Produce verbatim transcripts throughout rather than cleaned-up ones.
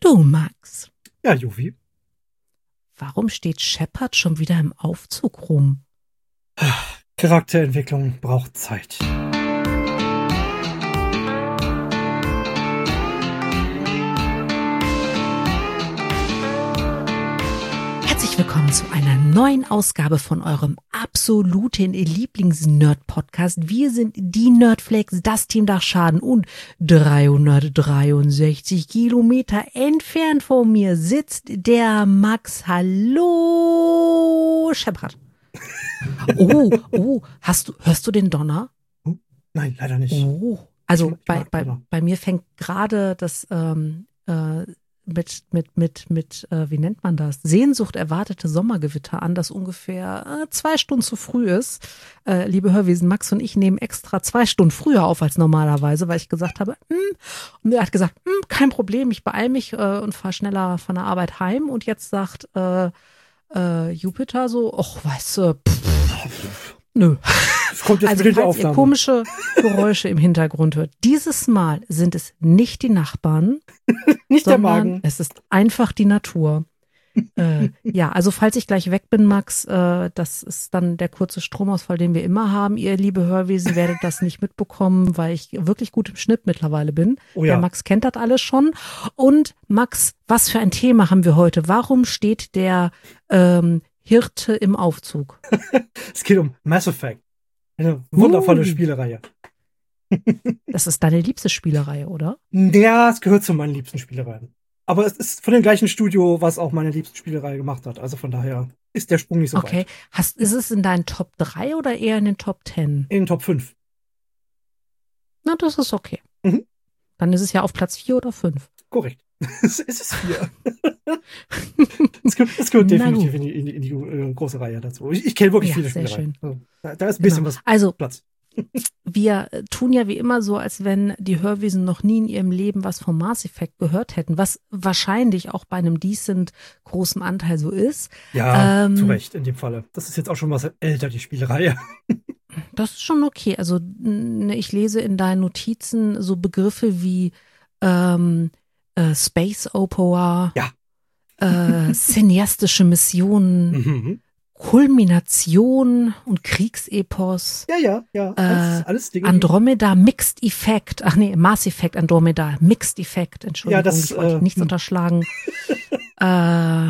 Du, Max. Ja, Jovi. Warum steht Shepard schon wieder im Aufzug rum? Charakterentwicklung braucht Zeit. Herzlich willkommen zu einer neuen Ausgabe von eurem absoluten Lieblings-Nerd-Podcast. Wir sind die Nerdflakes, das Team Dachschaden, und dreihundertdreiundsechzig Kilometer entfernt von mir sitzt der Max. Hallo, Shepard. Oh, oh, hast du, hörst du den Donner? Hm? Nein, leider nicht. Oh, also ich bei, mag bei, Donner. bei mir fängt gerade das ähm, äh, mit, mit, mit, mit, äh, wie nennt man das? Sehnsucht erwartete Sommergewitter an, das ungefähr äh, zwei Stunden zu früh ist. Äh, liebe Hörwesen, Max und ich nehmen extra zwei Stunden früher auf als normalerweise, weil ich gesagt habe, hm, und er hat gesagt, hm, kein Problem, ich beeile mich äh, und fahre schneller von der Arbeit heim, und jetzt sagt äh, äh, Jupiter so, ach, weißt du, pff, nö. Es kommt jetzt Also mit der falls ihr Aufnahme. komische Geräusche im Hintergrund hört, dieses Mal sind es nicht die Nachbarn, Nicht der sondern Magen. es ist einfach die Natur. äh, ja, also falls ich gleich weg bin, Max, äh, das ist dann der kurze Stromausfall, den wir immer haben. Ihr, liebe Hörwesen, werdet das nicht mitbekommen, weil ich wirklich gut im Schnitt mittlerweile bin. Oh ja. Der Max kennt das alles schon. Und Max, was für ein Thema haben wir heute? Warum steht der ähm, Hirte im Aufzug? Es geht um Mass Effect. Eine wundervolle Uh. Spielereihe. Das ist deine liebste Spielereihe, oder? Ja, es gehört zu meinen liebsten Spielereien. Aber es ist von dem gleichen Studio, was auch meine liebste Spielereihe gemacht hat. Also von daher ist der Sprung nicht so Okay. weit. Hast, ist es in deinen Top drei oder eher in den Top zehn? In den Top fünf. Na, das ist okay. Mhm. Dann ist es ja auf Platz vier oder fünf. Korrekt. Es ist vier. Es gehört, es gehört Na definitiv gut. in die, in die, in die äh, große Reihe dazu. Ich, ich kenne wirklich Ja, viele sehr Spielereien. Also, da, da ist ein bisschen Genau. was Also, Platz. wir äh, tun ja wie immer so, als wenn die Hörwesen noch nie in ihrem Leben was vom Mass Effect gehört hätten, was wahrscheinlich auch bei einem decent großen Anteil so ist. Ja, Ähm, zu Recht in dem Falle. Das ist jetzt auch schon was älter, die Spielerei. Das ist schon okay. Also n- ich lese in deinen Notizen so Begriffe wie ähm, äh, Space Opera, Ja. äh, cineastische Missionen, Mhm. Kulmination und Kriegsepos, Ja, ja, ja. Alles, alles Dinge. die- Andromeda Mixed Effect, ach nee, Mass Effect Andromeda Mixed Effect, Entschuldigung, Ja, das, ich wollte äh, nichts hm. unterschlagen. äh,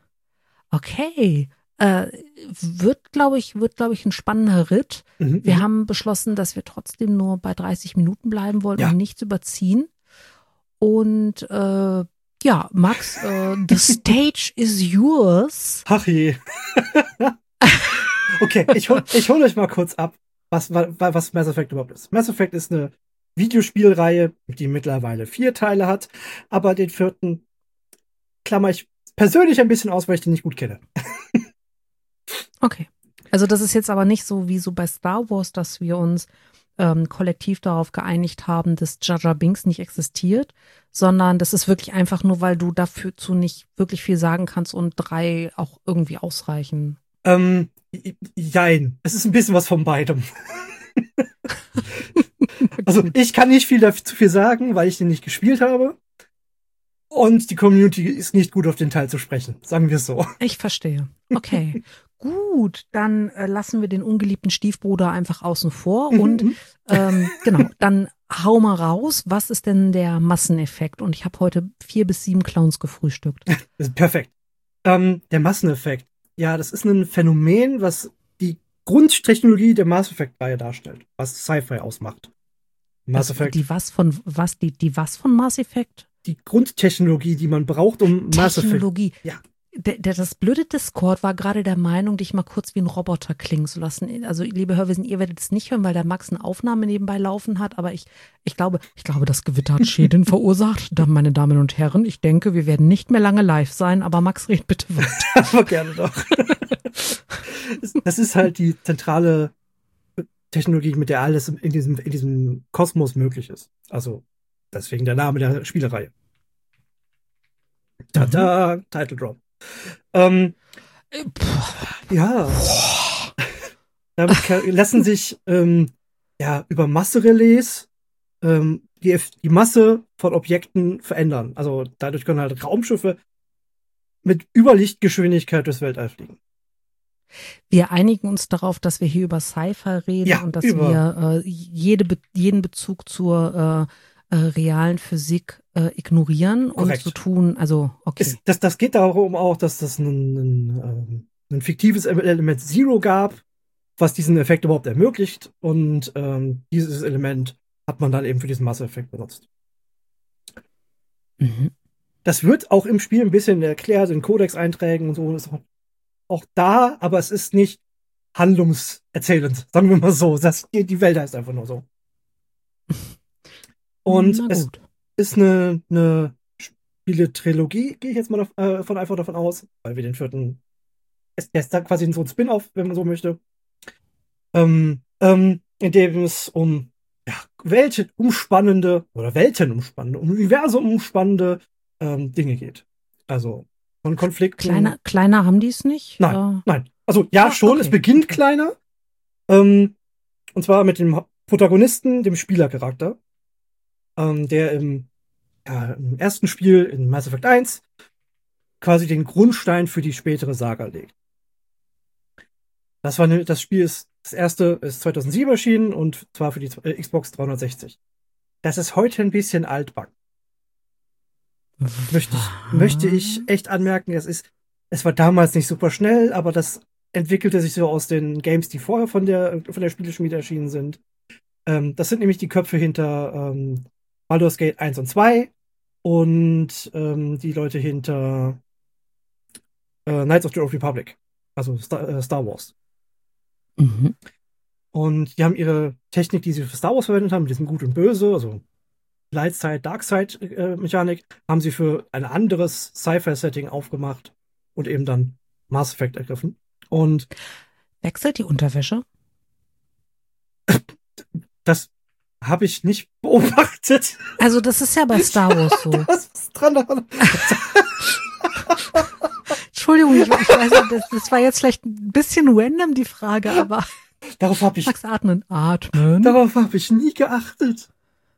okay, äh, wird, glaube ich, wird, glaube ich, ein spannender Ritt. Mhm. Wir haben beschlossen, dass wir trotzdem nur bei dreißig Minuten bleiben wollen Ja. und nichts überziehen. Und äh, ja, Max, äh, the stage is yours. Ach je. Okay, ich hol, ich hol euch mal kurz ab, was, wa- was Mass Effect überhaupt ist. Mass Effect ist eine Videospielreihe, die mittlerweile vier Teile hat, aber den vierten klammer ich persönlich ein bisschen aus, weil ich den nicht gut kenne. Okay. Also das ist jetzt aber nicht so wie so bei Star Wars, dass wir uns ähm, kollektiv darauf geeinigt haben, dass Jar Jar Binks nicht existiert, sondern das ist wirklich einfach nur, weil du dafür zu nicht wirklich viel sagen kannst und drei auch irgendwie ausreichen. Ähm, j- jein. Es ist ein bisschen was von beidem. Also ich kann nicht viel dazu viel sagen, weil ich den nicht gespielt habe. Und die Community ist nicht gut auf den Teil zu sprechen. Sagen wir es so. Ich verstehe. Okay. Gut, dann äh, lassen wir den ungeliebten Stiefbruder einfach außen vor und Mhm. ähm, genau, dann hau mal raus, was ist denn der Masseneffekt? Und ich habe heute vier bis sieben Clowns gefrühstückt. Das ist perfekt. Ähm, der Masseneffekt. Ja, das ist ein Phänomen, was die Grundtechnologie der Mass Effect-Reihe darstellt, was Sci-Fi ausmacht. Mass Also Effect, die was von was die die was von Mass Effect? die Grundtechnologie, die man braucht, um Mass Effect. Technologie. Ja. Der, der, das blöde Discord war gerade der Meinung, dich mal kurz wie ein Roboter klingen zu lassen. Also, liebe Hörwesen, ihr werdet es nicht hören, weil der Max eine Aufnahme nebenbei laufen hat. Aber ich, ich glaube, ich glaube, das Gewitter hat Schäden verursacht. Da, meine Damen und Herren, ich denke, wir werden nicht mehr lange live sein. Aber Max, red bitte weiter. Aber gerne doch. Das ist halt die zentrale Technologie, mit der alles in diesem, in diesem Kosmos möglich ist. Also, deswegen der Name der Spielereihe. Tada, Title Drop. Ähm, ja. Damit ka- lassen sich ähm, ja über Masserelais ähm, die, die Masse von Objekten verändern. Also dadurch können halt Raumschiffe mit Überlichtgeschwindigkeit durchs Weltall fliegen. Wir einigen uns darauf, dass wir hier über Sci-Fi reden Ja, und dass über- wir äh, jede, Be- jeden Bezug zur äh, äh, realen Physik äh, ignorieren Korrekt. und so tun. Also, okay. Es, das, das geht darum auch, dass das ein, ein, ähm, ein fiktives Element Zero gab, was diesen Effekt überhaupt ermöglicht. Und ähm, dieses Element hat man dann eben für diesen Masseeffekt benutzt. Mhm. Das wird auch im Spiel ein bisschen erklärt, in Codex-Einträgen und so. Ist auch, auch da, aber es ist nicht handlungserzählend, sagen wir mal so. Das, die, die Welt heißt einfach nur so. Und Na es gut. ist eine, eine Spiele-Trilogie, gehe ich jetzt mal dav- äh, von einfach davon aus, weil wir den vierten. Es der ist da quasi so ein Spin-off, wenn man so möchte. Ähm, ähm, in dem es um ja, weltenumspannende oder weltenumspannende, um Universum umspannende ähm, Dinge geht. Also von Konflikten. Kleiner, kleiner haben die es nicht? Nein, Äh, nein. Also ja, Ah, schon, okay. es beginnt kleiner. Ähm, und zwar mit dem Ha- Protagonisten, dem Spielercharakter, ähm, der im, ja, im ersten Spiel in Mass Effect eins quasi den Grundstein für die spätere Saga legt. Das war ne, das Spiel ist das erste ist zweitausendsieben erschienen und zwar für die äh, Xbox dreihundertsechzig. Das ist heute ein bisschen altbacken. Möchte ich, möchte ich echt anmerken, es ist, es war damals nicht super schnell, aber das entwickelte sich so aus den Games, die vorher von der, von der Spieleschmiede erschienen sind. Ähm, das sind nämlich die Köpfe hinter ähm, Baldur's Gate eins und zwei und ähm, die Leute hinter äh, Knights of the Old Republic, also Star, äh, Star Wars. Mhm. Und die haben ihre Technik, die sie für Star Wars verwendet haben, mit diesem Gut und Böse, also Light Side, Dark Side äh, Mechanik, haben sie für ein anderes Sci-Fi-Setting aufgemacht und eben dann Mass Effect ergriffen. Und Wechselt die Unterwäsche? das habe ich nicht beobachtet. Also, das ist ja bei Star Wars so. Was ist dran? daran? Entschuldigung, ich, ich weiß, das, das war jetzt vielleicht ein bisschen random, die Frage, aber Darauf habe ich, Max, atmen. Atmen. darauf habe ich nie geachtet.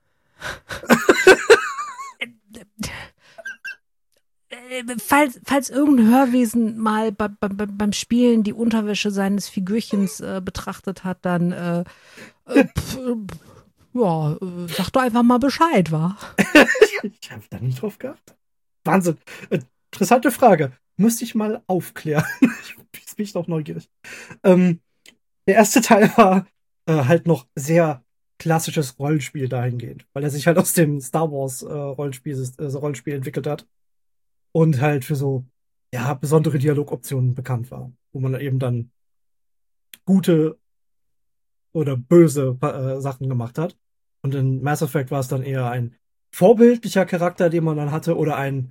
Äh, Falls, falls irgendein Hörwesen mal bei, bei, bei, beim Spielen die Unterwäsche seines Figürchens äh, betrachtet hat, dann äh, äh, pf, äh, ja, äh, sag doch einfach mal Bescheid, wa? Ich habe da nicht drauf geachtet. Wahnsinn. Äh, Interessante Frage. Müsste ich mal aufklären. Jetzt bin ich doch neugierig. Ähm, der erste Teil war äh, halt noch sehr klassisches Rollenspiel dahingehend, weil er sich halt aus dem Star Wars äh, Rollenspiel, äh, Rollenspiel entwickelt hat und halt für so ja besondere Dialogoptionen bekannt war, wo man eben dann gute oder böse äh, Sachen gemacht hat. Und in Mass Effect war es dann eher ein vorbildlicher Charakter, den man dann hatte, oder ein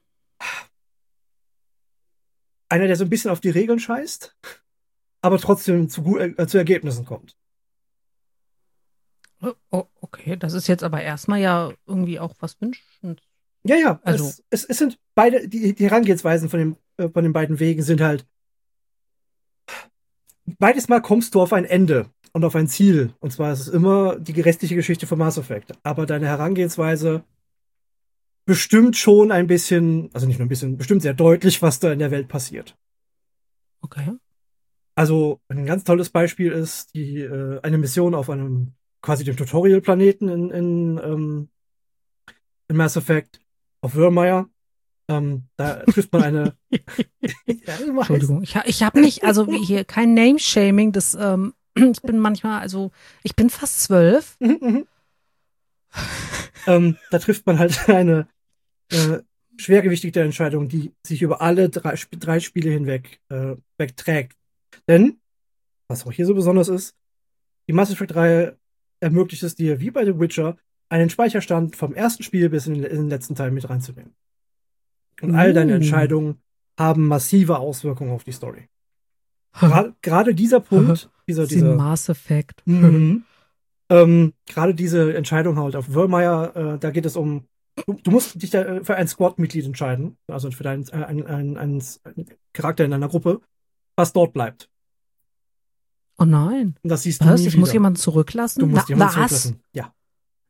einer, der so ein bisschen auf die Regeln scheißt, aber trotzdem zu, gu- äh, zu Ergebnissen kommt. Oh, oh, okay, das ist jetzt aber erstmal ja irgendwie auch was wünschend. Ja, ja, Also- es, es, es sind beide, die, die Herangehensweisen von, dem, äh, von den beiden Wegen sind halt, beides Mal kommst du auf ein Ende und auf ein Ziel. Und zwar ist es immer die restliche Geschichte von Mass Effect. Aber deine Herangehensweise bestimmt schon ein bisschen, also nicht nur ein bisschen, bestimmt sehr deutlich, was da in der Welt passiert. Okay. Also ein ganz tolles Beispiel ist die äh, eine Mission auf einem quasi dem Tutorial-Planeten in, in, ähm, in Mass Effect auf Wurmire. Ähm, da trifft man eine. Ja, ich weiß. Entschuldigung, ich, ha- ich habe nicht, also wie hier kein Name-Shaming, das, ähm, ich bin manchmal, also ich bin fast zwölf. Mhm, mhm. ähm, da trifft man halt eine äh, schwergewichtige Entscheidung, die sich über alle drei, Sp- drei Spiele hinweg äh, wegträgt. Denn, was auch hier so besonders ist, die Mass Effect-Reihe ermöglicht es dir, wie bei The Witcher, einen Speicherstand vom ersten Spiel bis in den, in den letzten Teil mit reinzunehmen. Und all deine Uh. Entscheidungen haben massive Auswirkungen auf die Story. Gra- Gerade dieser Punkt, dieser, Sie dieser Mass Effect. Mhm. Ähm, gerade diese Entscheidung halt auf Wurmire, äh, da geht es um, du, du musst dich da äh, für ein Squad-Mitglied entscheiden, also für deinen äh, ein, ein, ein, ein Charakter in deiner Gruppe, was dort bleibt. Oh nein. Und das siehst du Was? nie Ich wieder. muss jemanden zurücklassen? Du musst Na, jemanden was? zurücklassen. Ja.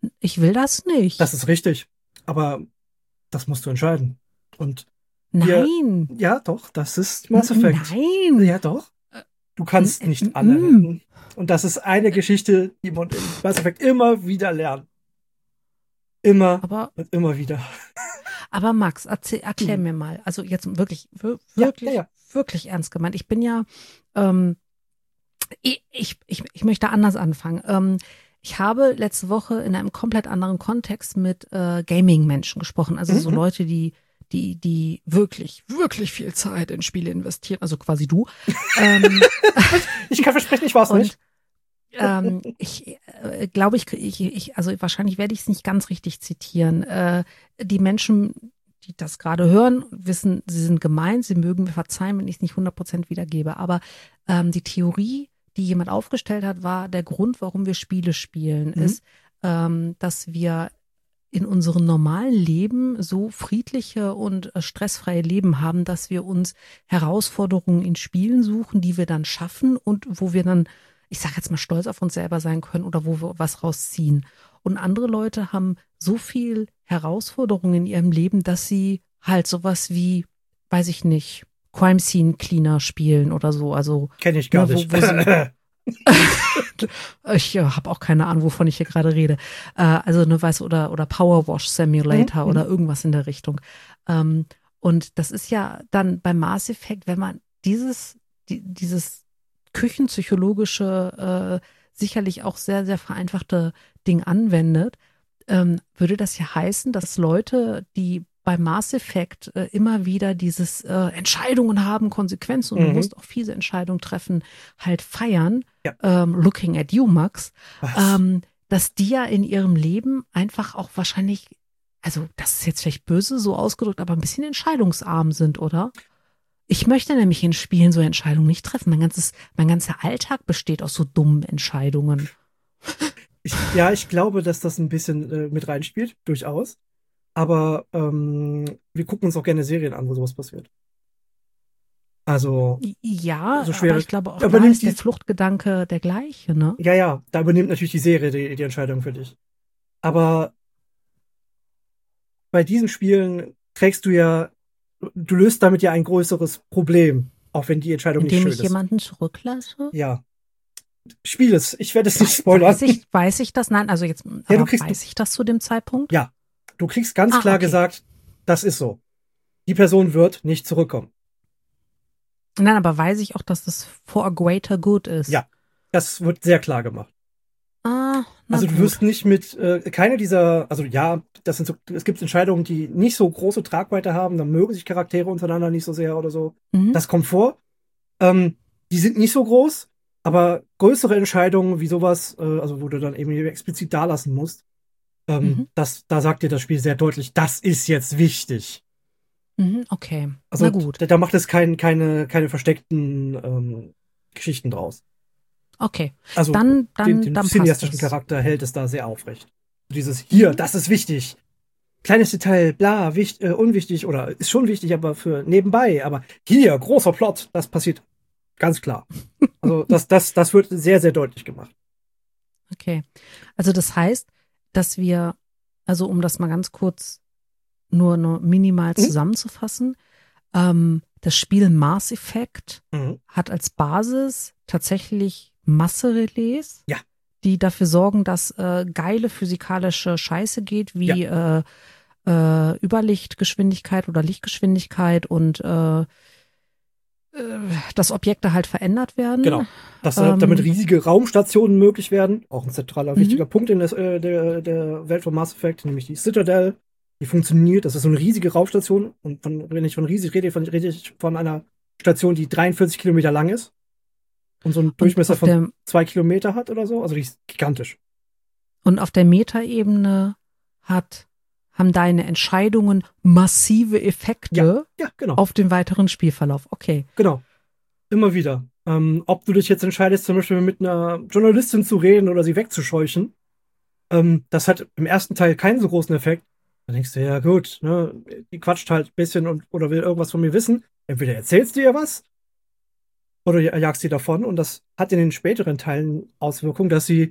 Ich will das nicht. Das ist richtig. Aber das musst du entscheiden. Und Nein. Wir, ja, doch, das ist Mass Effect. Nein. Ja, doch. Du kannst nicht alle retten. Und das ist eine Geschichte, die man in Mass Effect immer wieder lernt. Immer aber, und immer wieder. Aber Max, erzähl, erklär mir mal, also jetzt wirklich, wirklich, ja, ja, ja. wirklich ernst gemeint. Ich bin ja, ähm, ich, ich, ich, ich möchte anders anfangen. Ähm, ich habe letzte Woche in einem komplett anderen Kontext mit äh, Gaming-Menschen gesprochen. Also mhm. so Leute, die die, die wirklich, wirklich viel Zeit in Spiele investieren, also quasi du. ähm, ich kann versprechen, ich war's und, nicht. ähm, ich äh, glaube, ich, ich, ich, also wahrscheinlich werde ich es nicht ganz richtig zitieren. Äh, die Menschen, die das gerade hören, wissen, sie sind gemeint, sie mögen mir verzeihen, wenn ich es nicht hundert Prozent wiedergebe. Aber ähm, die Theorie, die jemand aufgestellt hat, war, der Grund, warum wir Spiele spielen, mhm. ist, ähm, dass wir in unserem normalen Leben so friedliche und äh, stressfreie Leben haben, dass wir uns Herausforderungen in Spielen suchen, die wir dann schaffen und wo wir dann, ich sage jetzt mal, stolz auf uns selber sein können oder wo wir was rausziehen. Und andere Leute haben so viel Herausforderungen in ihrem Leben, dass sie halt sowas wie, weiß ich nicht, Crime Scene Cleaner spielen oder so. Also kenne ich gar ne, wo, nicht. Wo sie, ich ja, habe auch keine Ahnung, wovon ich hier gerade rede. Äh, also ne, weiß oder oder Power Wash Simulator mhm. oder irgendwas in der Richtung. Ähm, und das ist ja dann beim Mass Effect, wenn man dieses die, dieses küchenpsychologische, äh, sicherlich auch sehr sehr vereinfachte Ding anwendet, ähm, würde das ja heißen, dass Leute, die bei Mass Effect äh, immer wieder dieses äh, Entscheidungen haben, Konsequenzen und mhm. du musst auch fiese Entscheidungen treffen, halt feiern, ja. ähm, looking at you, Max, ähm, dass die ja in ihrem Leben einfach auch wahrscheinlich, also das ist jetzt vielleicht böse so ausgedrückt, aber ein bisschen entscheidungsarm sind, oder? Ich möchte nämlich in Spielen so Entscheidungen nicht treffen. Mein ganzes, mein ganzer Alltag besteht aus so dummen Entscheidungen. Ich, ja, ich glaube, dass das ein bisschen äh, mit reinspielt, durchaus. Aber ähm, wir gucken uns auch gerne Serien an, wo sowas passiert. Also ja, so schwere, aber ich glaube auch, da ist die, der Fluchtgedanke der gleiche, ne? Ja, ja, da übernimmt natürlich die Serie die, die Entscheidung für dich. Aber bei diesen Spielen trägst du ja, du löst damit ja ein größeres Problem, auch wenn die Entscheidung Indem nicht schön ist. Indem ich jemanden zurücklasse? Ja. Spiel es, ich werde es nicht spoilern. Weiß ich, weiß ich das? Nein, also jetzt ja, du kriegst, weiß ich das zu dem Zeitpunkt? Ja. Du kriegst ganz ah, klar okay. gesagt, das ist so. Die Person wird nicht zurückkommen. Nein, aber weiß ich auch, dass das for a greater good ist? Ja, das wird sehr klar gemacht. Ah, na also du gut. wirst nicht mit, äh, keine dieser, also ja, das sind so, es gibt Entscheidungen, die nicht so große Tragweite haben, dann mögen sich Charaktere untereinander nicht so sehr oder so. Mhm. Das kommt vor. Ähm, die sind nicht so groß, aber größere Entscheidungen wie sowas, äh, also wo du dann eben explizit da lassen musst, Ähm, mhm. das, da sagt dir das Spiel sehr deutlich, das ist jetzt wichtig. Mhm, okay, also na gut. Da, da macht es kein, keine, keine versteckten ähm, Geschichten draus. Okay, also dann, dann, den, den dann cineastischen Charakter hält es da sehr aufrecht. Dieses hier, mhm. das ist wichtig. Kleines Detail, bla, wichtig, äh, unwichtig oder ist schon wichtig, aber für nebenbei. Aber hier, großer Plot, das passiert ganz klar. Also das, das, das wird sehr, sehr deutlich gemacht. Okay, also das heißt, dass wir, also um das mal ganz kurz nur, nur minimal zusammenzufassen, mhm. ähm, das Spiel Mass Effect mhm. hat als Basis tatsächlich Masserelais, ja. die dafür sorgen, dass äh, geile physikalische Scheiße geht, wie ja. äh, äh, Überlichtgeschwindigkeit oder Lichtgeschwindigkeit und äh, dass Objekte halt verändert werden. Genau. Dass ähm, damit riesige Raumstationen möglich werden. Auch ein zentraler, wichtiger mhm. Punkt in des, äh, der, der Welt von Mass Effect, nämlich die Citadel. Die funktioniert. Das ist so eine riesige Raumstation. Und von, wenn ich von riesig rede, von, rede ich von einer Station, die dreiundvierzig Kilometer lang ist. Und so einen Durchmesser von der, zwei Kilometer hat oder so. Also die ist gigantisch. Und auf der Metaebene hat haben deine Entscheidungen massive Effekte ja, ja, genau. auf den weiteren Spielverlauf. Okay. Genau. Immer wieder. Ähm, ob du dich jetzt entscheidest, zum Beispiel mit einer Journalistin zu reden oder sie wegzuscheuchen, ähm, das hat im ersten Teil keinen so großen Effekt. Dann denkst du, ja gut, ne, die quatscht halt ein bisschen und, oder will irgendwas von mir wissen. Entweder erzählst du ihr was oder jagst sie davon. Und das hat in den späteren Teilen Auswirkungen, dass sie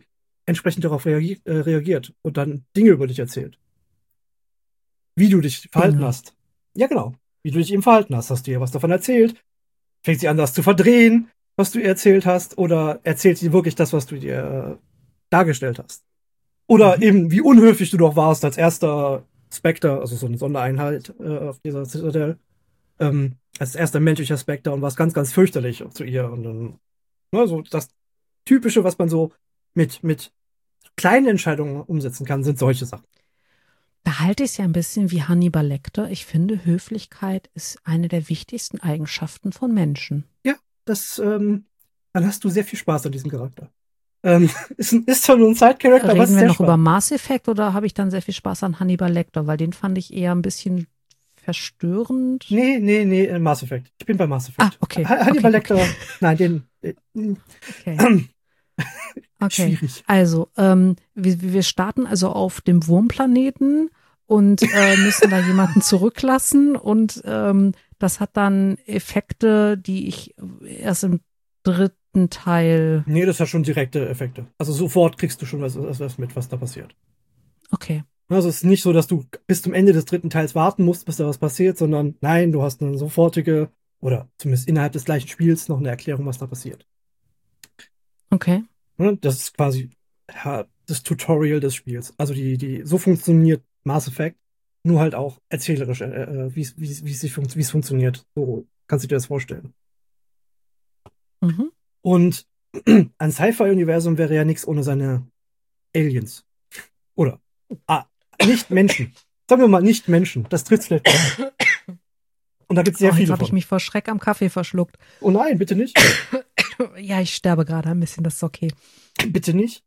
entsprechend darauf reagi äh, reagiert und dann Dinge über dich erzählt. Wie du dich verhalten Dinge. hast. Ja, genau. Wie du dich eben verhalten hast. Hast du ihr was davon erzählt? Fängt sie an, das zu verdrehen, was du ihr erzählt hast? Oder erzählt sie wirklich das, was du dir äh, dargestellt hast? Oder Mhm. eben, wie unhöflich du doch warst als erster Spectre, also so eine Sondereinheit äh, auf dieser Citadel, ähm, als erster menschlicher Spectre und warst ganz, ganz fürchterlich zu ihr. Und dann, ne, so das Typische, was man so mit, mit kleinen Entscheidungen umsetzen kann, sind solche Sachen. Da halte ich es ja ein bisschen wie Hannibal Lecter. Ich finde, Höflichkeit ist eine der wichtigsten Eigenschaften von Menschen. Ja, das, ähm, dann hast du sehr viel Spaß an diesem Charakter. Ähm, ist, ist zwar nur ein Side-Character, aber es ist Reden wir sehr noch über spannend. Mass Effect oder habe ich dann sehr viel Spaß an Hannibal Lecter? Weil den fand ich eher ein bisschen verstörend. Nee, nee, nee, äh, Mass Effect. Ich bin bei Mass Effect. Ah, okay. Ha- Hannibal okay, Lecter, okay. nein, den, äh, Okay. Okay, schwierig. also ähm, wir, wir starten also auf dem Wurmplaneten und äh, müssen da jemanden zurücklassen und ähm, das hat dann Effekte, die ich erst im dritten Teil. Nee, das hat schon direkte Effekte. Also sofort kriegst du schon was, was, was mit, was da passiert. Okay, Also es ist nicht so, dass du bis zum Ende des dritten Teils warten musst, bis da was passiert, sondern nein, du hast eine sofortige oder zumindest innerhalb des gleichen Spiels noch eine Erklärung, was da passiert. okay. Ne, das ist quasi ja, das Tutorial des Spiels. Also die, die, so funktioniert Mass Effect, nur halt auch erzählerisch, äh, äh, wie es wie es- wie es sich funkt- wie es funktioniert. So kannst du dir das vorstellen. Mhm. Und ein Sci-Fi-Universum wäre ja nichts ohne seine Aliens. Oder ah, nicht Menschen. Sagen wir mal nicht Menschen. Das trifft vielleicht besser. Und da gibt es sehr Oh, jetzt viele habe ich von. mich vor Schreck am Kaffee verschluckt. Oh nein, bitte nicht. Ja, ich sterbe gerade ein bisschen, das ist okay. Bitte nicht.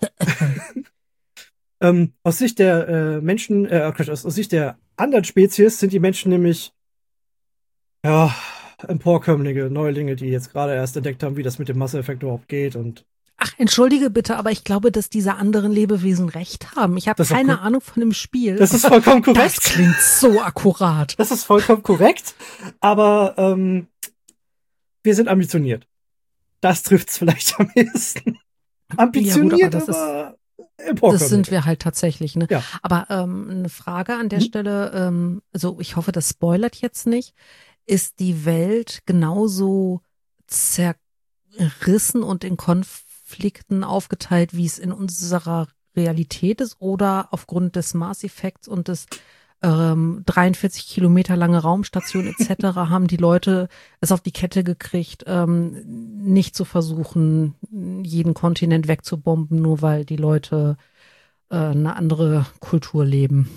ähm, aus Sicht der äh, Menschen, äh, Quatsch, aus, aus Sicht der anderen Spezies sind die Menschen nämlich ja emporkömmlinge Neulinge, die jetzt gerade erst entdeckt haben, wie das mit dem Masseeffekt überhaupt geht. Und Ach, entschuldige bitte, aber ich glaube, dass diese anderen Lebewesen recht haben. Ich habe Das ist keine auch cool. Ahnung von dem Spiel. das ist aber vollkommen das korrekt. klingt so akkurat. Das ist vollkommen korrekt. Aber ähm, wir sind ambitioniert. Das trifft es vielleicht am ehesten. Ambitioniert, Ja, gut, aber das ist- aber Das emporkömmlich. sind wir halt tatsächlich, ne? Ja. Aber ähm, eine Frage an der Mhm. Stelle, ähm, also ich hoffe, das spoilert jetzt nicht. Ist die Welt genauso zerrissen und in Konflikten aufgeteilt, wie es in unserer Realität ist? Oder aufgrund des Maß-Effekts und des ähm, dreiundvierzig Kilometer lange Raumstation et cetera haben die Leute es auf die Kette gekriegt, ähm, nicht zu versuchen, jeden Kontinent wegzubomben, nur weil die Leute äh, eine andere Kultur leben.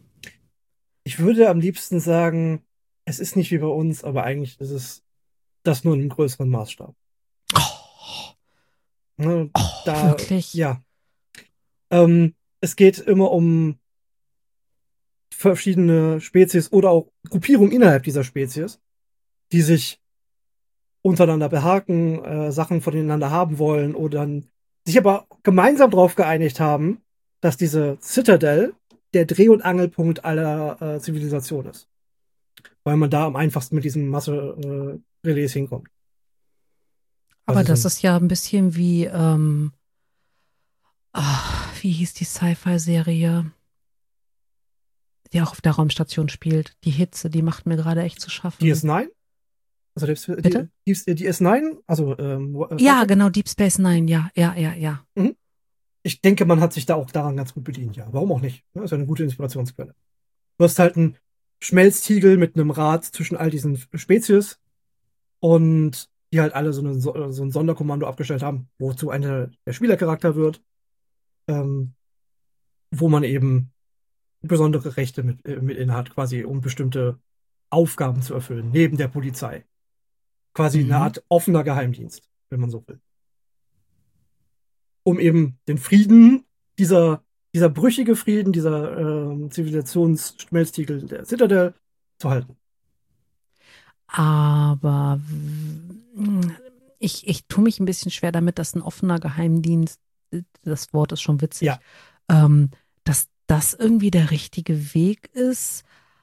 Ich würde am liebsten sagen, es ist nicht wie bei uns, aber eigentlich ist es das nur in einem größeren Maßstab. Oh, Ne, oh, da, wirklich? ja. Ähm, es geht immer um verschiedene Spezies oder auch Gruppierungen innerhalb dieser Spezies, die sich untereinander behaken, äh, Sachen voneinander haben wollen oder dann sich aber gemeinsam darauf geeinigt haben, dass diese Citadel der Dreh- und Angelpunkt aller äh, Zivilisation ist. Weil man da am einfachsten mit diesen Masse-Relais hinkommt. Aber Also das so- ist ja ein bisschen wie, ähm, ach, wie hieß die Sci-Fi-Serie, die auch auf der Raumstation spielt? Die Hitze, die macht mir gerade echt zu schaffen. Die S neun? Also die, Bitte? die, die, die S neun? Also ähm, äh, Ja, Star Trek? genau, Deep Space Nine, ja, ja, ja, ja. Ich denke, man hat sich da auch daran ganz gut bedient, ja. Warum auch nicht? Das ist ja eine gute Inspirationsquelle. Du hast halt einen Schmelztiegel mit einem Rad zwischen all diesen Spezies und die halt alle so, eine, so ein Sonderkommando abgestellt haben, wozu einer der Spielercharakter wird, ähm, wo man eben besondere Rechte mit, äh, mit inne hat, quasi um bestimmte Aufgaben zu erfüllen, neben der Polizei. Quasi Mhm. eine Art offener Geheimdienst, wenn man so will. Um eben den Frieden, dieser, dieser brüchige Frieden, dieser ähm, Zivilisationsschmelztiegel der Citadel zu halten. Aber w- ich, ich tue mich ein bisschen schwer damit, dass ein offener Geheimdienst, das Wort ist schon witzig, Ja. ähm, dass das irgendwie der richtige Weg ist.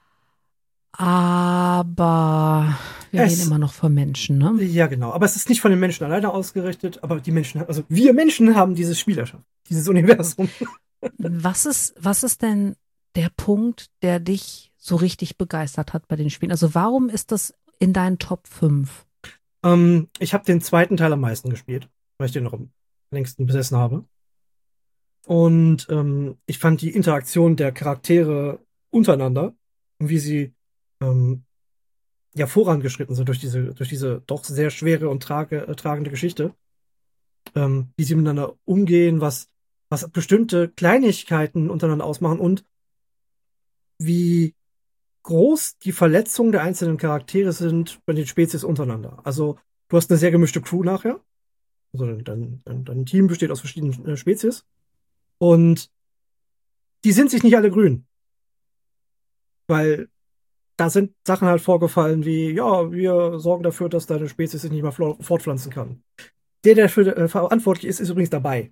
Aber wir Es- reden immer noch von Menschen, ne? Ja, genau. Aber es ist nicht von den Menschen alleine ausgerichtet, aber die Menschen, also wir Menschen haben dieses Spiel erschaffen. dieses Universum. Was ist, was ist denn der Punkt, der dich so richtig begeistert hat bei den Spielen? Also warum ist das in deinen Top fünf? Ähm, ich habe den zweiten Teil am meisten gespielt, weil ich den noch am längsten besessen habe. Und ähm, ich fand die Interaktion der Charaktere untereinander und wie sie ähm, ja vorangeschritten sind durch diese, durch diese doch sehr schwere und trage, äh, tragende Geschichte. Ähm, wie sie miteinander umgehen, was, was bestimmte Kleinigkeiten untereinander ausmachen und wie groß die Verletzungen der einzelnen Charaktere sind bei den Spezies untereinander. Also, du hast eine sehr gemischte Crew nachher. Also, dein, dein, dein Team besteht aus verschiedenen äh, Spezies. Und die sind sich nicht alle grün. Weil da sind Sachen halt vorgefallen wie, ja, wir sorgen dafür, dass deine Spezies sich nicht mehr fortpflanzen kann. Der, der dafür äh, verantwortlich ist, ist übrigens dabei.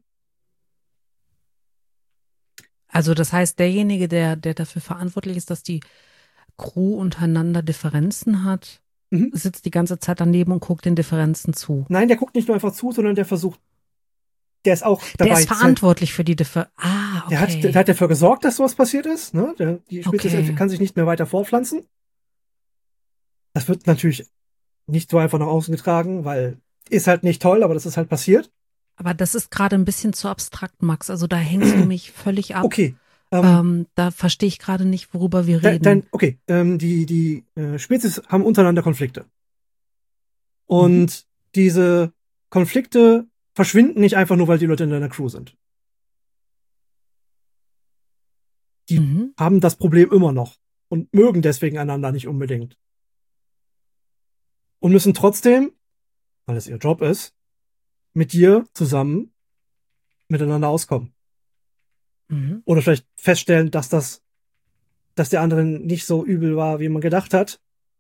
Also das heißt, derjenige, der, der dafür verantwortlich ist, dass die Crew untereinander Differenzen hat, mhm. sitzt die ganze Zeit daneben und guckt den Differenzen zu. Nein, der guckt nicht nur einfach zu, sondern der versucht, der ist auch dabei. Der ist verantwortlich für die Differenzen. Ah, okay. Der hat, der hat dafür gesorgt, dass sowas passiert ist. Ne? Der, die Spezies okay. kann sich nicht mehr weiter fortpflanzen. Das wird natürlich nicht so einfach nach außen getragen, weil ist halt nicht toll, aber das ist halt passiert. Aber das ist gerade ein bisschen zu abstrakt, Max. Also da hängst du mich völlig ab. Okay. Ähm, ähm, da verstehe ich gerade nicht, worüber wir reden. Dann, okay, ähm, die, die äh, Spezies haben untereinander Konflikte. Und mhm. diese Konflikte verschwinden nicht einfach nur, weil die Leute in deiner Crew sind. Die mhm. haben das Problem immer noch und mögen deswegen einander nicht unbedingt. Und müssen trotzdem, weil es ihr Job ist, mit dir zusammen miteinander auskommen. Mhm. Oder vielleicht feststellen, dass das, dass der andere nicht so übel war, wie man gedacht hat.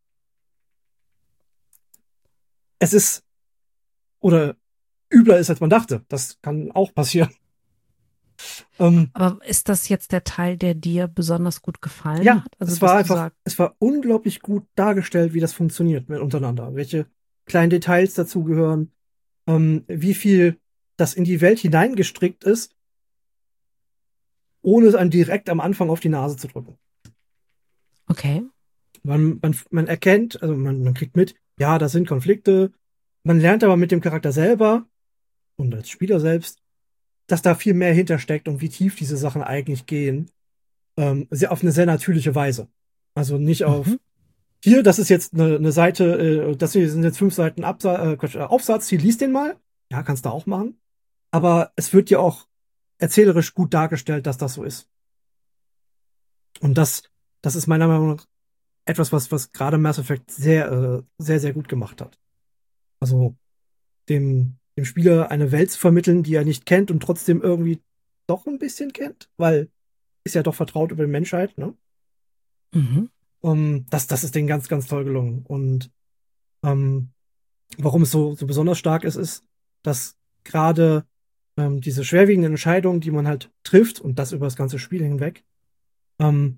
Es ist, oder übler ist, als man dachte. Das kann auch passieren. Ähm, Aber ist das jetzt der Teil, der dir besonders gut gefallen ja, hat? Also, es war einfach, es war unglaublich gut dargestellt, wie das funktioniert mit untereinander. Welche kleinen Details dazugehören, ähm, wie viel das in die Welt hineingestrickt ist, ohne es einem direkt am Anfang auf die Nase zu drücken. Okay. Man, man, man erkennt, also man, man kriegt mit, ja, da sind Konflikte. Man lernt aber mit dem Charakter selber und als Spieler selbst, dass da viel mehr hintersteckt und wie tief diese Sachen eigentlich gehen. Ähm, sehr, auf eine sehr natürliche Weise. Also nicht auf, mhm. hier, das ist jetzt eine, eine Seite, äh, das hier sind jetzt fünf Seiten Absa äh, Aufsatz, hier liest den mal. Ja, kannst du auch machen. Aber es wird ja auch erzählerisch gut dargestellt, dass das so ist. Und das, das ist meiner Meinung nach etwas, was, was gerade Mass Effect sehr, äh, sehr, sehr gut gemacht hat. Also dem, dem Spieler eine Welt zu vermitteln, die er nicht kennt und trotzdem irgendwie doch ein bisschen kennt, weil ist ja doch vertraut über die Menschheit, ne? Mhm. Um, das, das ist denen ganz, ganz toll gelungen. Und ähm, warum es so, so besonders stark ist, ist, dass gerade ähm, diese schwerwiegenden Entscheidungen, die man halt trifft, und das über das ganze Spiel hinweg, ähm,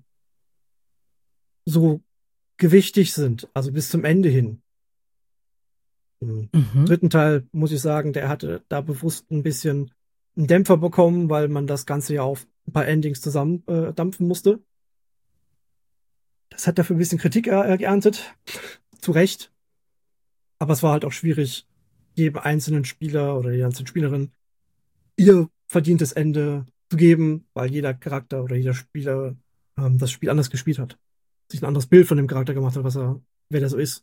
so gewichtig sind, also bis zum Ende hin. Im mhm. dritten Teil, muss ich sagen, der hatte da bewusst ein bisschen einen Dämpfer bekommen, weil man das Ganze ja auf ein paar Endings zusammen äh, dampfen musste. Das hat dafür ein bisschen Kritik äh, geerntet. Zu Recht. Aber es war halt auch schwierig, jedem einzelnen Spieler oder jeder einzelnen Spielerin ihr verdientes Ende zu geben, weil jeder Charakter oder jeder Spieler ähm, das Spiel anders gespielt hat. Sich ein anderes Bild von dem Charakter gemacht hat, was er, wer der so ist.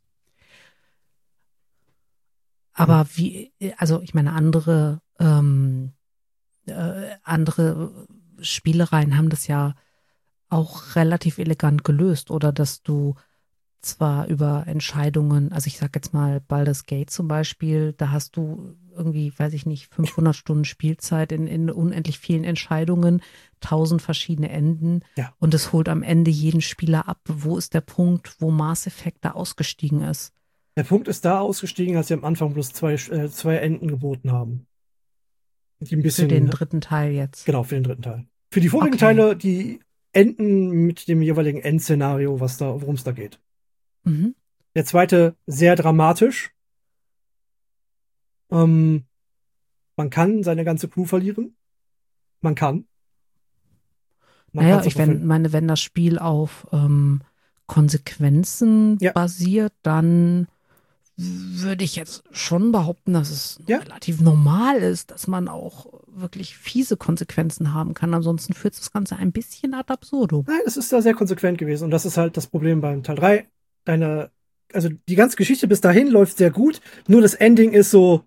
Aber wie, also ich meine, andere, ähm, äh, andere Spielereien haben das ja auch relativ elegant gelöst, oder dass du zwar über Entscheidungen, also ich sag jetzt mal Baldur's Gate zum Beispiel, da hast du irgendwie, weiß ich nicht, fünfhundert Stunden Spielzeit in, in unendlich vielen Entscheidungen, tausend verschiedene Enden ja. und es holt am Ende jeden Spieler ab. Wo ist der Punkt, wo Mass Effect da ausgestiegen ist? Der Punkt ist da ausgestiegen, als sie am Anfang bloß zwei, äh, zwei Enden geboten haben. Die ein bisschen, für den dritten Teil jetzt. Genau, für den dritten Teil. Für die vorigen Okay. Teile, die enden mit dem jeweiligen Endszenario, was da, worum es da geht. Mhm. Der zweite sehr dramatisch. Ähm, man kann seine ganze Crew verlieren. man kann. Man Naja, kann's ich auch wenn, meine, wenn das Spiel auf ähm, Konsequenzen Ja. basiert, dann würde ich jetzt schon behaupten, dass es Ja. relativ normal ist, dass man auch wirklich fiese Konsequenzen haben kann. Ansonsten führt das Ganze ein bisschen ad absurdum. Nein, es ist da sehr konsequent gewesen. Und das ist halt das Problem beim Teil drei. Deine, also die ganze Geschichte bis dahin läuft sehr gut. Nur das Ending ist so,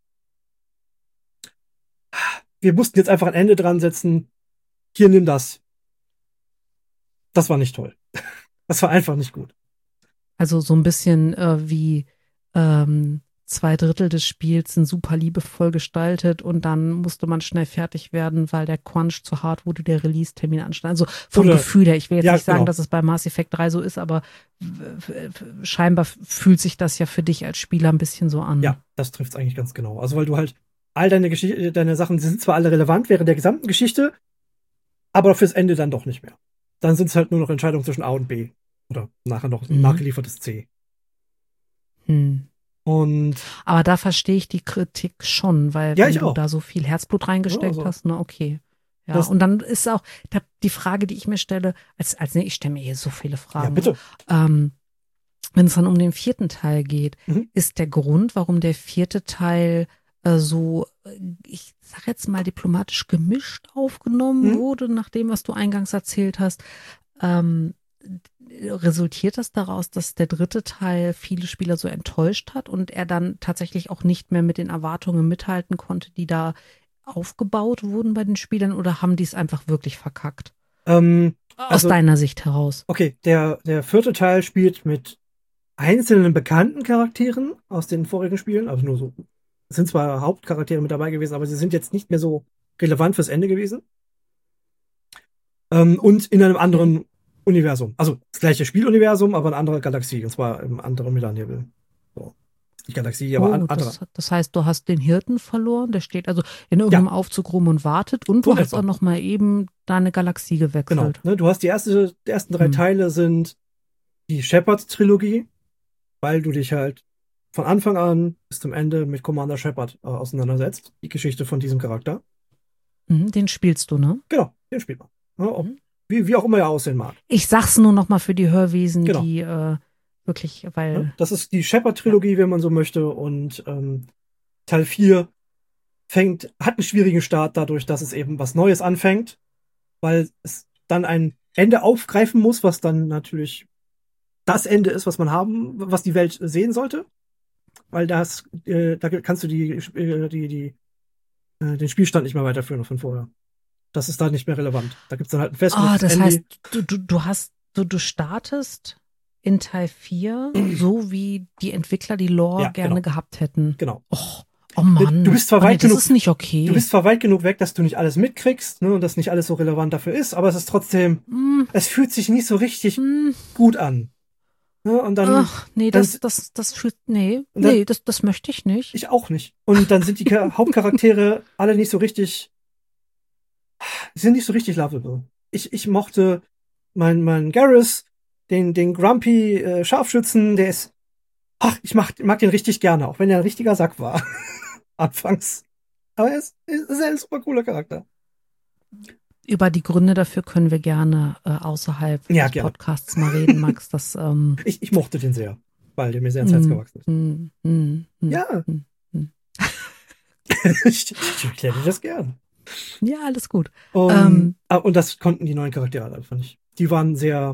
wir mussten jetzt einfach ein Ende dran setzen. Hier, nimm das. Das war nicht toll. Das war einfach nicht gut. Also so ein bisschen äh, wie ähm, zwei Drittel des Spiels sind super liebevoll gestaltet und dann musste man schnell fertig werden, weil der Crunch zu hart wurde, der Release-Termin anstand. Also vom Oder- Gefühl her, ich will jetzt Ja, nicht sagen, genau. dass es bei Mass Effect drei so ist, aber w- w- scheinbar fühlt sich das ja für dich als Spieler ein bisschen so an. Ja, das trifft es eigentlich ganz genau. Also weil du halt all deine Geschichte, deine Sachen sind zwar alle relevant während der gesamten Geschichte, aber fürs Ende dann doch nicht mehr. Dann sind es halt nur noch Entscheidungen zwischen A und B. Oder nachher noch ein Mhm. nachgeliefertes C. Hm. Und Aber da verstehe ich die Kritik schon, weil Ja, wenn ich du auch. da so viel Herzblut reingesteckt Ja, also- hast, ne, okay. Ja, Das- und dann ist auch da, die Frage, die ich mir stelle, als, als nee, ich stelle mir hier so viele Fragen. ja, bitte. Ähm, wenn es dann um den vierten Teil geht, Mhm. ist der Grund, warum der vierte Teil äh, so, äh, ich sag jetzt mal diplomatisch gemischt aufgenommen Mhm. wurde, nach dem, was du eingangs erzählt hast, ähm, resultiert das daraus, dass der dritte Teil viele Spieler so enttäuscht hat und er dann tatsächlich auch nicht mehr mit den Erwartungen mithalten konnte, die da aufgebaut wurden bei den Spielern, oder haben die es einfach wirklich verkackt? Ähm, Aus Also- deiner Sicht heraus. okay, der, der vierte Teil spielt mit einzelnen bekannten Charakteren aus den vorigen Spielen. Also nur so, es sind zwar Hauptcharaktere mit dabei gewesen, aber sie sind jetzt nicht mehr so relevant fürs Ende gewesen. Ähm, und in einem anderen Universum. Also das gleiche Spieluniversum, aber eine andere Galaxie. Und zwar im anderen Millanebel. So. Die Galaxie, aber an, Oh, andere. das, das heißt, du hast den Hirten verloren, der steht also in irgendeinem Aufzug rum und wartet, und du So hast etwa. auch noch mal eben deine Galaxie Genau. gewechselt. Ne, du hast die, erste, die ersten drei Hm. Teile sind die Shepard-Trilogie, weil du dich halt von Anfang an bis zum Ende mit Commander Shepard äh, auseinandersetzt. Die Geschichte von diesem Charakter. Mhm, den spielst du, ne? Genau, den spielt man. Ne, ob, Mhm. wie, wie auch immer er aussehen mag. Ich sag's nur noch mal für die Hörwesen, Genau. die äh, wirklich, weil Ne? Das ist die Shepard-Trilogie, wenn man so möchte. Und ähm, Teil vier fängt, hat einen schwierigen Start dadurch, dass es eben was Neues anfängt, weil es dann ein Ende aufgreifen muss, was dann natürlich das Ende ist, was man haben, was die Welt sehen sollte. Weil das, äh, da kannst du die, äh, die, die, äh, den Spielstand nicht mehr weiterführen von vorher. Das ist da nicht mehr relevant. Da gibt's dann halt ein Ah, festgelegtes das Ende. heißt, du, du, du hast, du, du startest in Teil vier so, wie die Entwickler die Lore Ja, gerne genau. gehabt hätten. Genau. Och, oh Mann. Du bist zwar oh, nee, weit das genug- ist nicht okay. Du bist zwar weit genug weg, dass du nicht alles mitkriegst, ne, und dass nicht alles so relevant dafür ist, aber es ist trotzdem, Hm, es fühlt sich nicht so richtig hm, gut an. Ne, und dann, ach, nee, dann- das, das, das fühlt, nee, Und dann- nee, das, das möchte ich nicht. ich auch nicht. Und dann sind die Cha- Hauptcharaktere alle nicht so richtig, sind nicht so richtig lovable. Ich, ich mochte meinen mein Garrus, den, den Grumpy äh, Scharfschützen, der ist, ach, ich mag, mag den richtig gerne, auch wenn er ein richtiger Sack war. Anfangs. Aber er ist, ist, ist ein super cooler Charakter. Über die Gründe dafür können wir gerne äh, außerhalb Ja, des gerne. Podcasts mal reden, Max. Das, ähm, Ich, ich mochte den sehr, weil der mir sehr ins Herz Mm. gewachsen ist. hm, hm, hm. Ja. Hm, hm. ich ich erkläre dir das gerne. Ja, alles gut. Und, Ähm. ah, und das konnten die neuen Charaktere alle, fand ich. Die waren sehr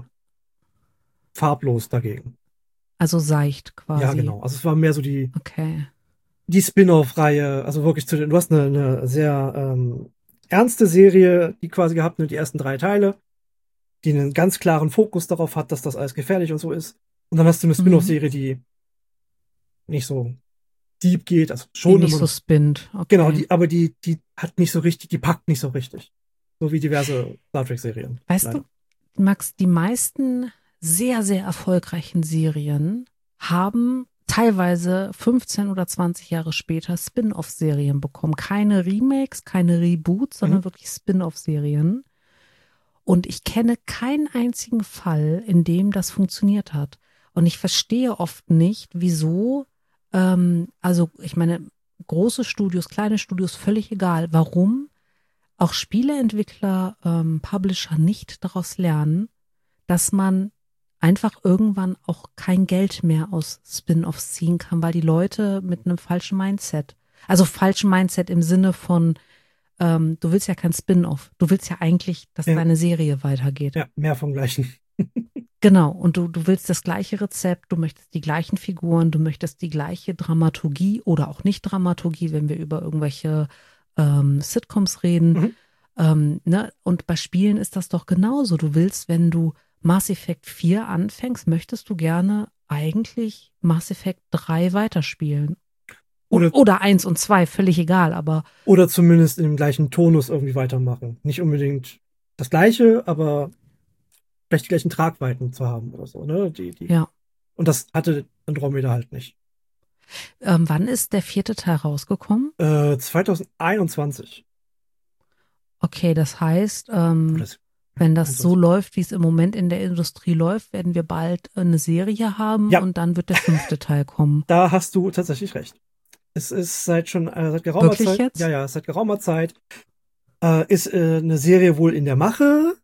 farblos dagegen. Also seicht quasi. Ja, genau. Also es war mehr so die, Okay. die Spin-off-Reihe, also wirklich zu den, du hast eine, eine sehr ähm, ernste Serie, die quasi gehabt, ne, die ersten drei Teile, die einen ganz klaren Fokus darauf hat, dass das alles gefährlich und so ist. Und dann hast du eine Spin-off-Serie, die nicht so deep geht, also Die schon nicht immer so noch- spinnt. Okay. genau, die, aber die, die hat nicht so richtig, die packt nicht so richtig. So wie diverse Star Trek-Serien. Weißt leider. du, Max, die meisten sehr, sehr erfolgreichen Serien haben teilweise fünfzehn oder zwanzig Jahre später Spin-off-Serien bekommen. Keine Remakes, keine Reboots, sondern Mhm. wirklich Spin-off-Serien. Und ich kenne keinen einzigen Fall, in dem das funktioniert hat. Und ich verstehe oft nicht, wieso, ähm, also ich meine, große Studios, kleine Studios, völlig egal, warum auch Spieleentwickler, ähm, Publisher nicht daraus lernen, dass man einfach irgendwann auch kein Geld mehr aus Spin-offs ziehen kann, weil die Leute mit einem falschen Mindset, also falschen Mindset im Sinne von, ähm, du willst ja kein Spin-off, du willst ja eigentlich, dass Ja. deine Serie weitergeht. Ja, mehr vom Gleichen. Genau, und du, du willst das gleiche Rezept, du möchtest die gleichen Figuren, du möchtest die gleiche Dramaturgie oder auch nicht Dramaturgie, wenn wir über irgendwelche ähm, Sitcoms reden. Mhm. Ähm, ne? Und bei Spielen ist das doch genauso. Du willst, wenn du Mass Effect vier anfängst, möchtest du gerne eigentlich Mass Effect drei weiterspielen. Oder, Oder eins und zwei, völlig egal, aber oder zumindest in dem gleichen Tonus irgendwie weitermachen. Nicht unbedingt das Gleiche, aber vielleicht die gleichen Tragweiten zu haben oder so, ne? Die, die. ja. Und das hatte Andromeda halt nicht. Ähm, wann ist der vierte Teil rausgekommen? Äh, zwanzig einundzwanzig. Okay, das heißt, ähm, Oder das- wenn das so einundzwanzig. läuft, wie es im Moment in der Industrie läuft, werden wir bald eine Serie haben Ja. und dann wird der fünfte Teil kommen. Da hast du tatsächlich recht. Es ist seit schon äh, seit geraumer Wirklich Zeit. jetzt? Ja, ja, seit geraumer Zeit äh, ist äh, eine Serie wohl in der Mache.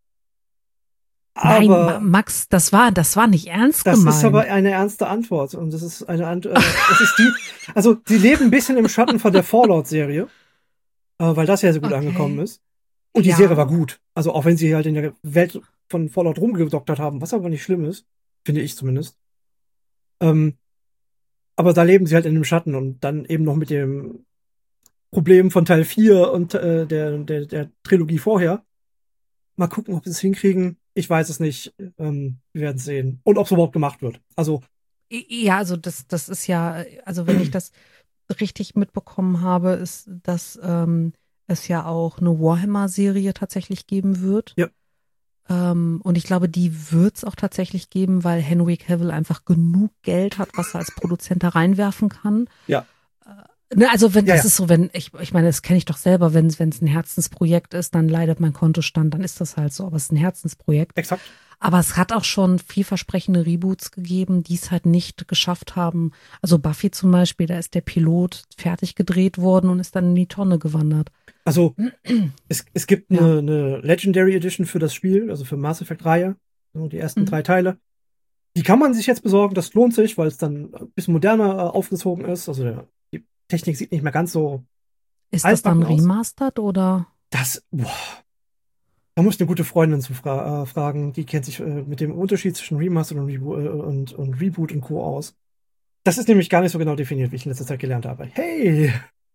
Nein, Aber Ma- Max, das war, das war nicht ernst das gemeint. ist aber eine ernste Antwort. Und das ist eine Antwort. Äh, das ist die. Also, sie leben ein bisschen im Schatten von der Fallout-Serie. Äh, weil das ja so gut Okay. angekommen ist. Und die Ja. Serie war gut. Also, auch wenn sie halt in der Welt von Fallout rumgedoktert haben, was aber nicht schlimm ist. Finde ich zumindest. Ähm, aber da leben sie halt in dem Schatten und dann eben noch mit dem Problem von Teil vier und äh, der, der, der Trilogie vorher. Mal gucken, ob sie es hinkriegen. Ich weiß es nicht. Ähm, wir werden es sehen. Und ob es überhaupt gemacht wird. Also, Ja, also das, das ist ja, also wenn ich das richtig mitbekommen habe, ist, dass ähm, es ja auch eine Warhammer-Serie tatsächlich geben wird. Ja. Ähm, und ich glaube, die wird es auch tatsächlich geben, weil Henry Cavill einfach genug Geld hat, was er als Produzent da reinwerfen kann. Ja. Äh, ne, also wenn Ja, das ja. ist so, wenn ich, ich meine, das kenne ich doch selber, wenn es ein Herzensprojekt ist, dann leidet mein Kontostand, dann ist das halt so, aber es ist ein Herzensprojekt. exakt. Aber es hat auch schon vielversprechende Reboots gegeben, die es halt nicht geschafft haben. Also Buffy zum Beispiel, da ist der Pilot fertig gedreht worden und ist dann in die Tonne gewandert. Also, es, es gibt Ja. eine, eine Legendary Edition für das Spiel, also für Mass Effect-Reihe. So die ersten Mhm. drei Teile. Die kann man sich jetzt besorgen, das lohnt sich, weil es dann ein bisschen moderner äh, aufgezogen ist. Also, der, die Technik sieht nicht mehr ganz so. Ist das dann Altbacken aus. remastered oder? Das, boah. Da muss ich eine gute Freundin zu fra äh, fragen, die kennt sich äh, mit dem Unterschied zwischen Remaster und, Rebo äh, und, und Reboot und Co. aus. Das ist nämlich gar nicht so genau definiert, wie ich in letzter Zeit gelernt habe. Hey!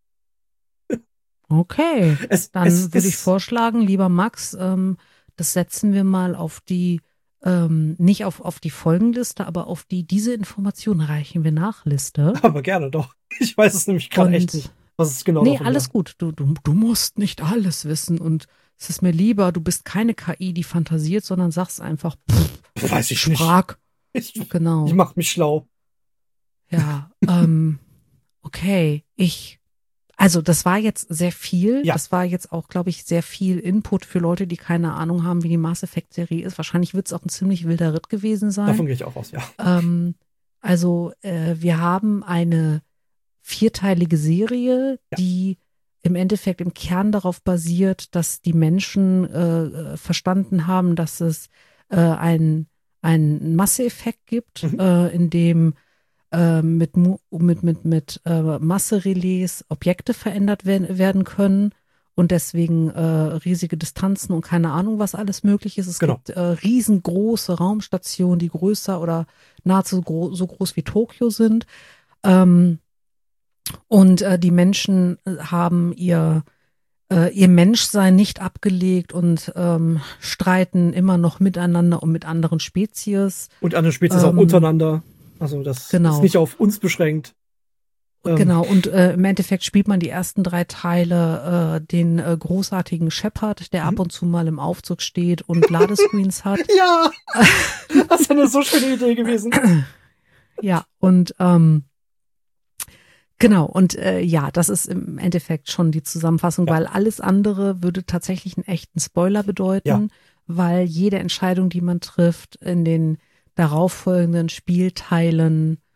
Okay, Es, dann es, würde ich es, vorschlagen, lieber Max, ähm, das setzen wir mal auf die, ähm, nicht auf, auf die Folgenliste, aber auf die, diese Information reichen wir nach Liste. Aber gerne doch. Ich weiß es nämlich gerade Und- echt nicht, was es genau Nee, davon alles war. gut. Du, du, du musst nicht alles wissen und es ist mir lieber, du bist keine K I, die fantasiert, sondern sagst einfach, pff, Weiß ich nicht. Sprach. Ich, Genau. ich mach mich schlau. Ja, ähm, okay, ich, also das war jetzt sehr viel. Ja. Das war jetzt auch, glaube ich, sehr viel Input für Leute, die keine Ahnung haben, wie die Mass Effect Serie ist. Wahrscheinlich wird es auch ein ziemlich wilder Ritt gewesen sein. Davon gehe ich auch aus, ja. Ähm, also äh, wir haben eine vierteilige Serie, Ja. die im Endeffekt im Kern darauf basiert, dass die Menschen äh, äh, verstanden haben, dass es äh, ein einen Masseeffekt gibt, Mhm. äh, in dem äh, mit Mu- mit mit mit äh, Masserelais Objekte verändert werden, werden können und deswegen äh, riesige Distanzen und keine Ahnung, was alles möglich ist. Es Genau. gibt äh, riesengroße Raumstationen, die größer oder nahezu gro so groß wie Tokio sind. Ähm, und äh, die Menschen äh, haben ihr äh, ihr Menschsein nicht abgelegt und ähm, streiten immer noch miteinander und mit anderen Spezies. Und andere Spezies Ähm, auch untereinander. Also das genau. ist nicht auf uns beschränkt. Ähm, Genau, und äh, im Endeffekt spielt man die ersten drei Teile äh, den äh, großartigen Shepard, der Mhm. ab und zu mal im Aufzug steht und Ladescreens hat. Ja! Das ist eine so schöne Idee gewesen. Ja, und ähm, genau, und äh, ja, das ist im Endeffekt schon die Zusammenfassung, Ja. weil alles andere würde tatsächlich einen echten Spoiler bedeuten, Ja. weil jede Entscheidung, die man trifft in den darauffolgenden Spielteilen,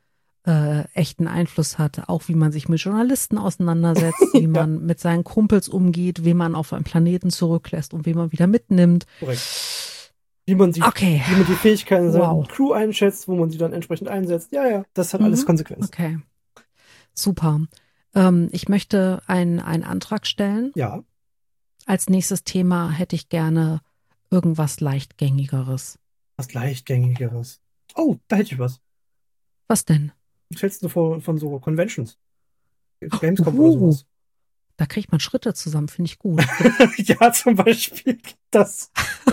äh, echten Einfluss hat, auch wie man sich mit Journalisten auseinandersetzt, wie man ja. mit seinen Kumpels umgeht, wen man auf einem Planeten zurücklässt und wen man wieder mitnimmt. Korrekt. Wie man, die, okay. wie man die Fähigkeiten seiner wow. Crew einschätzt, wo man sie dann entsprechend einsetzt. Ja, ja, das hat mhm. alles Konsequenzen. Okay, super. Ähm, ich möchte einen, einen Antrag stellen. Ja. Als nächstes Thema hätte ich gerne irgendwas Leichtgängigeres. Was Leichtgängigeres? Oh, da hätte ich was. Was denn? Was hältst du von, von so Conventions? Gamescom uh, oder sowas? Da kriegt man Schritte zusammen, finde ich gut. Ja, zum Beispiel das.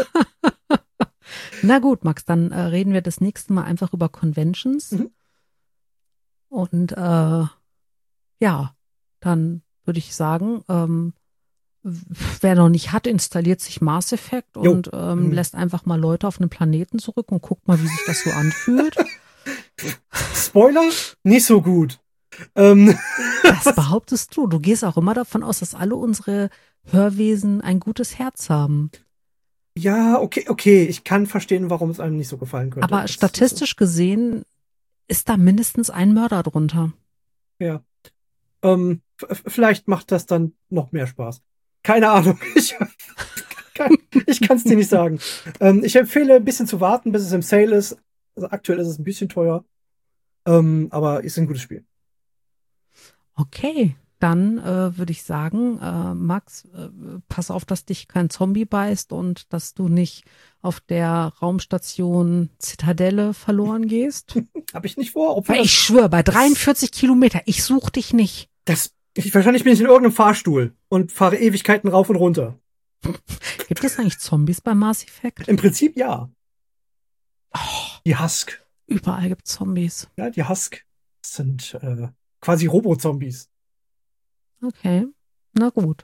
Na gut, Max, dann äh, reden wir das nächste Mal einfach über Conventions. Mhm. Und äh, ja, dann würde ich sagen, ähm, wer noch nicht hat, installiert sich Mass Effect und ähm, mhm. lässt einfach mal Leute auf einen Planeten zurück und guckt mal, wie sich das so anfühlt. Spoiler, nicht so gut. Ähm. Das behauptest du. Du gehst auch immer davon aus, dass alle unsere Hörwesen ein gutes Herz haben. Ja, okay, okay. Ich kann verstehen, warum es einem nicht so gefallen könnte. Aber das statistisch gesehen ist da mindestens ein Mörder drunter. Ja. Ähm, f- vielleicht macht das dann noch mehr Spaß. Keine Ahnung. Ich, kann, ich kann es dir nicht sagen. Ähm, ich empfehle ein bisschen zu warten, bis es im Sale ist. Also aktuell ist es ein bisschen teuer. Ähm, aber ist ein gutes Spiel. Okay, dann äh, würde ich sagen, äh, Max, äh, pass auf, dass dich kein Zombie beißt und dass du nicht auf der Raumstation Zitadelle verloren gehst. Hab ich nicht vor. Weil ich schwöre, bei dreiundvierzig Kilometer, ich suche dich nicht. Das, ich, wahrscheinlich bin ich in irgendeinem Fahrstuhl und fahre Ewigkeiten rauf und runter. Gibt es eigentlich Zombies bei Mass Effect? Im Prinzip ja. Oh, die Husk. Überall gibt es Zombies. Ja, die Husk sind äh, quasi Robo-Zombies. Okay, na gut.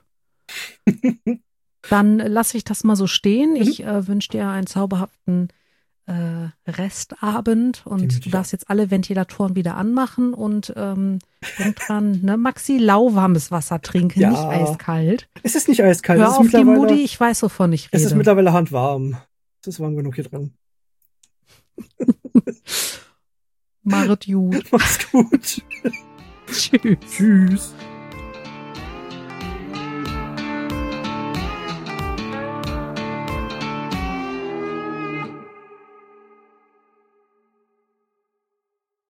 Dann lasse ich das mal so stehen. Ich äh, wünsche dir einen zauberhaften äh, Restabend und du darfst jetzt alle Ventilatoren wieder anmachen und ähm, denk dran, ne, Maxi, lauwarmes Wasser trinken, ja. nicht eiskalt. Es ist nicht eiskalt. Hör es ist auf die mittlerweile, Mutti, ich weiß, wovon ich rede. Es ist mittlerweile handwarm. Es ist warm genug hier drin. Macht gut. Mach's gut. Tschüss. Tschüss.